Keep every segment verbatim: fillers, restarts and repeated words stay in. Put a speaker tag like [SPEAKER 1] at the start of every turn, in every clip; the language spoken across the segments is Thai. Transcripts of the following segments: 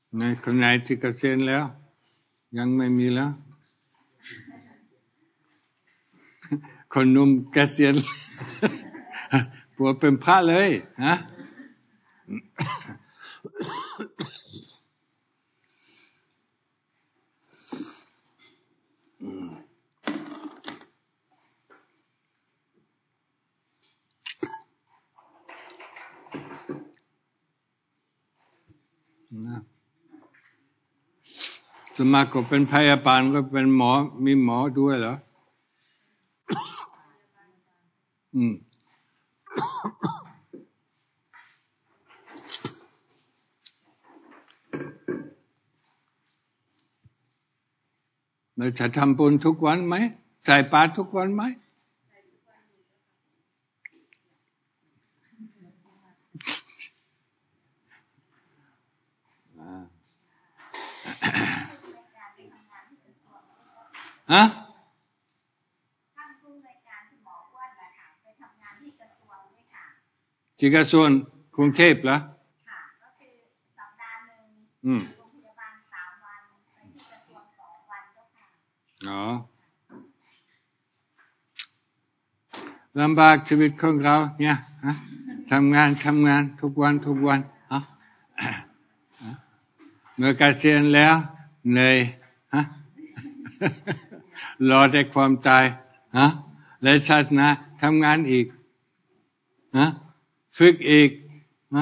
[SPEAKER 1] ในคนไหนที่เกษียณแล้วยังไม่มีแล้วคนหนุ่มเกษียณบวชเป็นพระเลยฮะสมัครก็เป็นพยาบาลก็เป็นหมอมีหมอด้วยเหรออืมเราจะทำบุญทุกวันไหมใส่บาตรทุกวันไหมฮะที่กระทรวงกรุงเทพเหรอค่ะก็คือสัปดาห์นึงอืมโรงพยาบาลสามวันไปที่กระทรวงสองวันเจ้าค่ะอ๋อลำบากชีวิตของเราเนี่ยฮะทำงานทำงานทุกวันทุกวันฮะเมื่อเกษียณแล้วเลยฮะรอแต่ความตายฮะและชาติหน้าทำงานอีกฮะฝึกอีกฮะ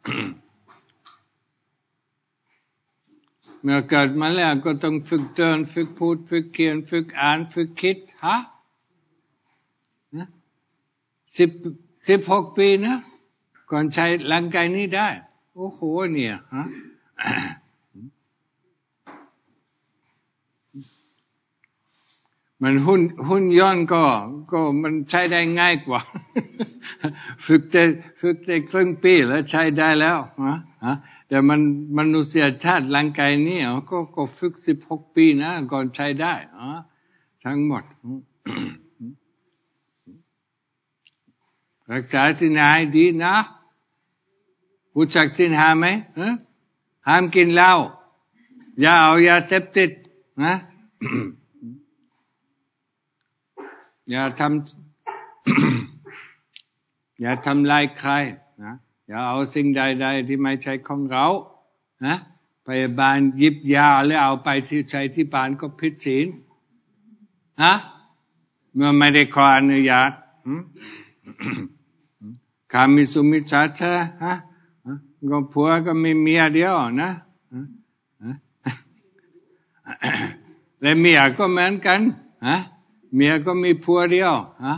[SPEAKER 1] เมื่อเกิดมาแล้วก็ต้องฝึกเดินฝึกพูดฝึกเขียนฝึกอ่านฝึกคิดฮะสิบสิบหกปีนะก่อนใช้ร่างกายนี้ได้โอ้โหเนี่ยฮะมันหุ่นหุ่นยนต์ก็ก็มันใช้ได้ง่ายกว่าฝึกแต่ฝึกแต่ครึ่งปีแล้วใช้ได้แล้วฮะฮะแต่มันมนุษยชาติร่างกายนี้ก็ก็ฝึกสิบหกปีนะก่อนใช้ได้ฮะทั้งหมดรักษาศีลห้าให้ดีนะรู้จักศีลห้าไหมห้ามกินเหล้าอย่าเอายาเสพติดนะอย่าทำ อย่าทำลายใครนะอย่าเอาสิ่งใดๆที่ไม่ใช่ของเรานะพยาบาลหยิบยาแล้วเอาไปที่ใช้ที่บ้านก็ผิดศีลนะเมื่อไม่ได้ขออนุญาตกามิสุมิจฉาจารฮะก็ผัวก็มีเมียเดียวนะและเมียก็เหมือนกันฮะเมียก็มีผัวเดียวฮะ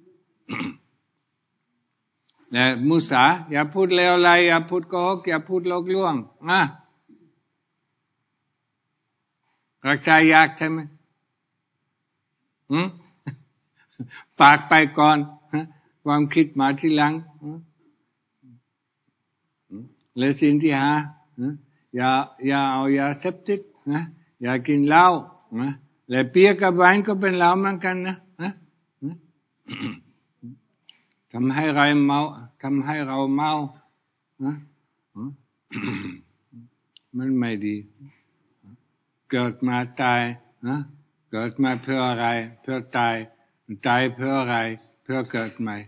[SPEAKER 1] และมุสาอย่าพูดเลวไหลอย่าพูดโกหกอย่าพูดโลกลวงนะรักษายากใช่ไหมหืมปากไปก่อนความคิดมาทีหลังและสิ่งที่หาอย่าอย่าเอายาเสพติดนะอย่ากินเหล้านะและเบียร์กับไวน์ก็เป็นเหล้าเหมือนกันนะทำให้เราเมาทำให้เราเมานะมันไม่ดีเกิดมาตายนะเกิดมาเพื่ออะไรเพื่อตายตายเพื่ออะไรเพื่อเกิดใหม่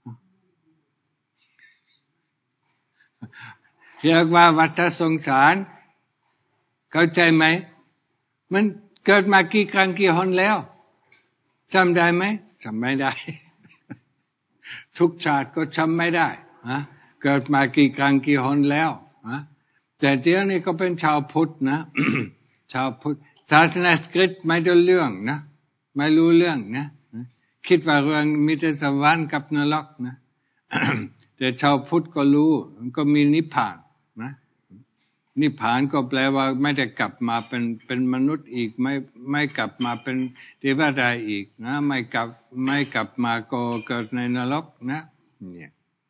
[SPEAKER 1] เรียกว่าวัฏสงสารเข้าใจไหมมันเกิดมากี่ครั้งกี่หนแล้วจำได้ไหมจำไม่ได้ทุกชาติก็จำไม่ได้นะเกิดมากี่ครั้งกี่หนแล้วนะแต่เดี๋ยวนี้ก็เป็นชาวพุทธนะชาวพุทธศาสนาคริสต์ไม่ได้เรื่องนะไม่รู้เรื่องนะคิดว่าเรื่องมีแต่สวรรค์กับนรกนะแต่ชาวพุทธก็รู้ก็มีนิพพานนะนิพพานก็แปลว่าไม่ได้กลับมาเป็นเป็นมนุษย์อีกไม่ไม่กลับมาเป็นเทวดาอีกนะไม่กลับไม่กลับมาก็เกิดในนรกนะเนี่ย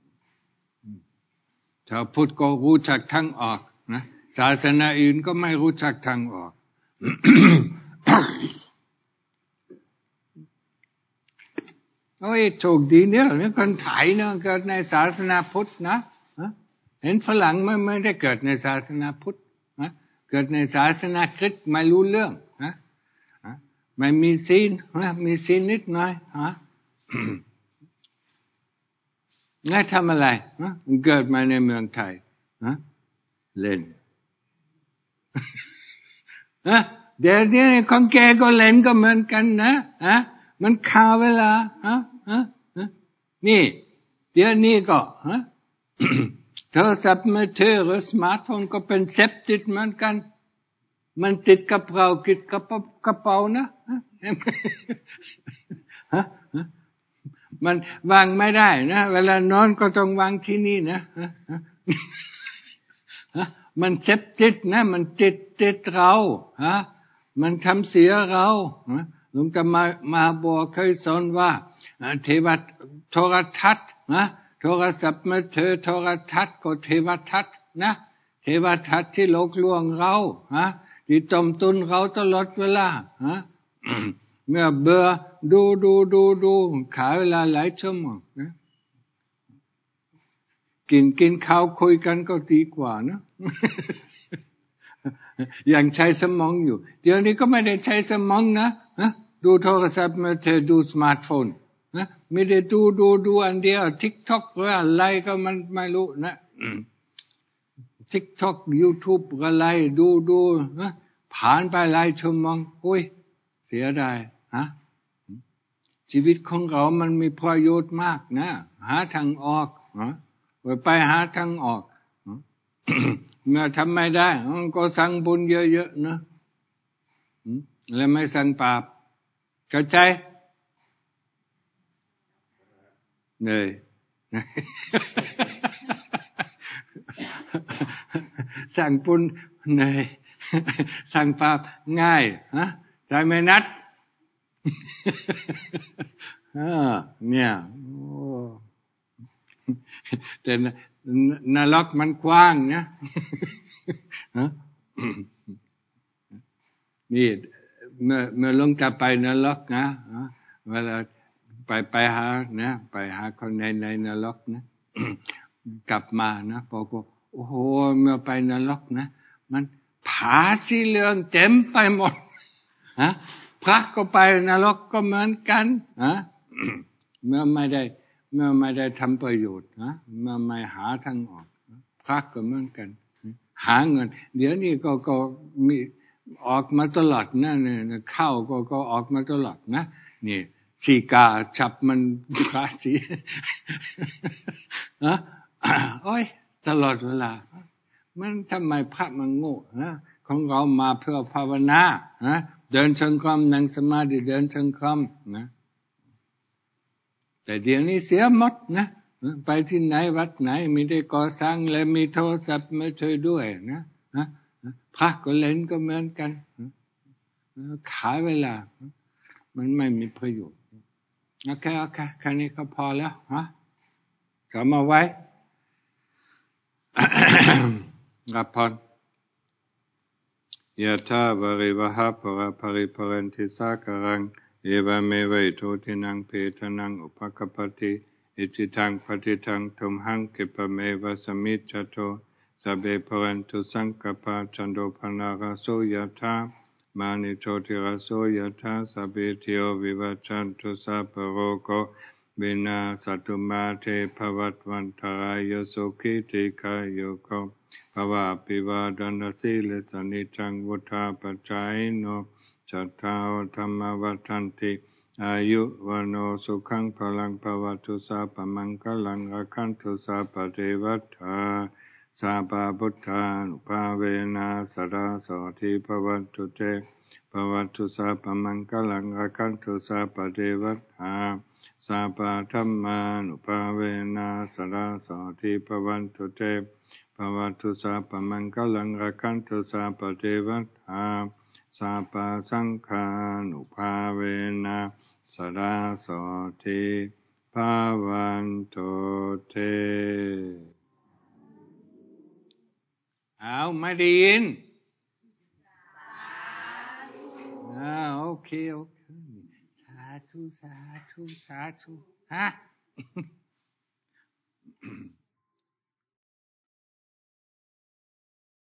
[SPEAKER 1] ชาวพุทธก็รู้จักทางออกนะศาสนาอื่นก็ไม่รู้จักทางออก โอ้ยโชคดีเนี่ยเนี่ยคนไทยเนี่ยเกิดในศาสนาพุทธนะเห็นฝรั่งไม่ไม่ได้เกิดในศาสนาพุทธนะกิดในศาสนาคริสต์ไม่รู้เรื่องนะไม่มีศีลนะมีศีลนิดหน่อยฮะงั้นทำอะไรนะเกิดมาในเมืองไทยนะเล่นนะเดี๋ยวนี้คนแก่ก็เล่นก็เหมือนกันนะฮะมันข่าวเวลาฮะฮะนี่เดี๋ยวนี้ก็ฮะโทรศัพท์มือถือหรือสมาร์ทโฟนก็เป็นเสพติดเหมือนกันมันติดกับเราติดกับกระเป๋านะฮะมันวางไม่ได้นะเวลานอนก็ต้องวางที่นี่นะมันเสพติดนะมันติดติดเราฮะมันทำเสียเราหลวงตามามาบัวเคยสอนว่าเทวโทรทัศน์นะโทรศัพท์มือถือโทรทัศน์ก็เทวทัศน์นะเทวทัศน์ที่หลอกลวงเราฮะที่ต้มตุนเราตลอดเวลาฮะเมื่อเบื่อดูดูดูดูขายเวลาหลายชั่วโมงนะกินกินข้าวคุยกันก็ดีกว่านะยังใช้สมองอยู่เดี๋ยวนี้ก็ไม่ได้ใช้สมองนะดูโทรศัพท์มือถือดูสมาร์ทโฟนนะไม่ได้ดูดูดูอันเดียว TikTok หรืออะไรก็มันไม่รู้นะ TikTok YouTube อะไรดูดูนะผ่านไปหลายชั่วโมงโอ้ยเสียดายฮะชีวิตของเรามันมีประโยชน์มากนะหาทางออกนะไปหาทางออกเมื่อทำไม่ได้ก็สั่งบุญเยอะๆนะแล้วไม่สั่งบาปเข้าใจเหนื่อยสั่งบุญเหนื่อยสั่งบาปง่ายฮะใจไม่นัดเนี่ยแต่นรกมันกว้างนะนี่เมื่อเมื่อลงจะไปนรกนะเวลาไปไปหานะไปหาคนในในนรกนะกลับมานะพอก็โอ้โหเมื่อไปนรกนะมันผาสีเหลืองเต็มไปหมดฮะพระก็ไปนรกก็เหมือนกันฮะเมื่อไม่ได้เมื่อไม่ได้ทำประโยชน์นะเมื่อไม่หาทางออกพระก็เหมือนกันหาเงินเดี๋ยวนี้ก็ก็มีออกมาตลอดนะเนี่ยเข้าก็ก็ออกมาตลอดนะนี่สีกาจับมันภาษีฮะโอ้ยตลอดเวลามันทำไมพระมันโง่นะของเรามาเพื่อภาวนานะเดินชังคำนั่งสมาธิเดินชังคำนะแต่เดี๋ยวนี้เสียหมดนะไปที่ไหนวัดไหนมีได้ก่อสร้างและมีโทรศัพท์มาช่วยด้วยนะนะพระก็เล่นก็เหมือนกันขายเวลามันไม่มีประโยชน์โอเคโอเคแค่นี้ก็พอแล้วฮะกลับมาไว้รับพรยะถาวาริวหาปราภริภรันติสาการังเอวเมวัยโทตินังเพทนังอุปกัปปติอิจิตังปฏิตังทุมหังกิปะเมวะสมิจจโตสัพเพภรันตุสังกัปปะจันโดปนาราโสยะถามานิโชติราโสยะถาสัพเพติโยวิวัชชันตุสัพพโรโควินาศตุมาเทภวัตวันตรายโสุขิติกายโยโกภวะปิวาดนสีเลสนิจังวุธาปัจจายโนจัตตาธรรมวัฏันติอายุวันโนสุขังพลังภวตุสัพพมังคลังอคันตุสัพพเทวตาสัพพพุทธานุภาเวนะสดาโสทิภวัตุเตภวัตุสัพพมังคลังอคันตุสัพพเทวตาสัพพธัมมานุภาเวนะสดาโสทิภวัตุเตภวัตุสัพพมังคลังอคันตุสัพพเทวตาสัพพสังฆานุภาเวนะสดาโสทิภวันตุเตเอาไม่ได้ยินอ่าโอเคโอเคสาธุสาธุสาธุฮะ